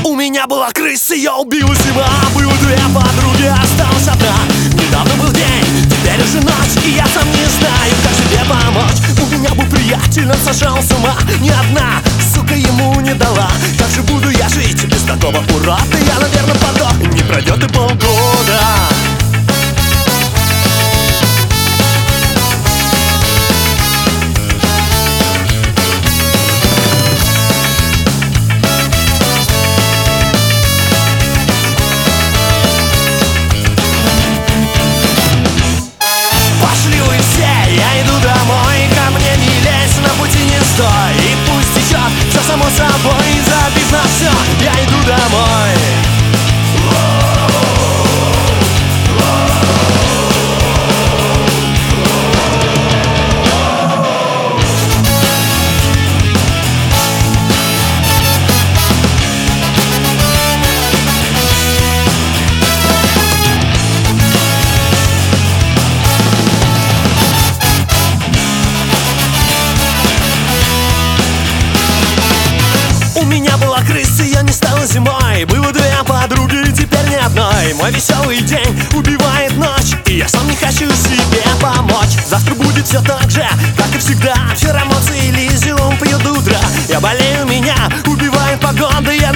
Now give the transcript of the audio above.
У меня была крыса, я убила зима. Было две подруги, осталась одна. Недавно был день, теперь уже ночь, и я сам не знаю, как тебе помочь. У меня был приятель, он сошел с ума. Ни одна сука ему не дала. Как же буду я жить без такого урода? Я, наверное, подох, не пройдет и полгода. И пусть течет все само собой, забив на все, я иду домой. У меня была крыса, я не стала зимой. Было две подруги, и теперь ни одной. Мой веселый день убивает ночь, и я сам не хочу себе помочь. Завтра будет все так же, как и всегда. Феромоны или зелом пьют утро. Я болею, меня убивает погода. Я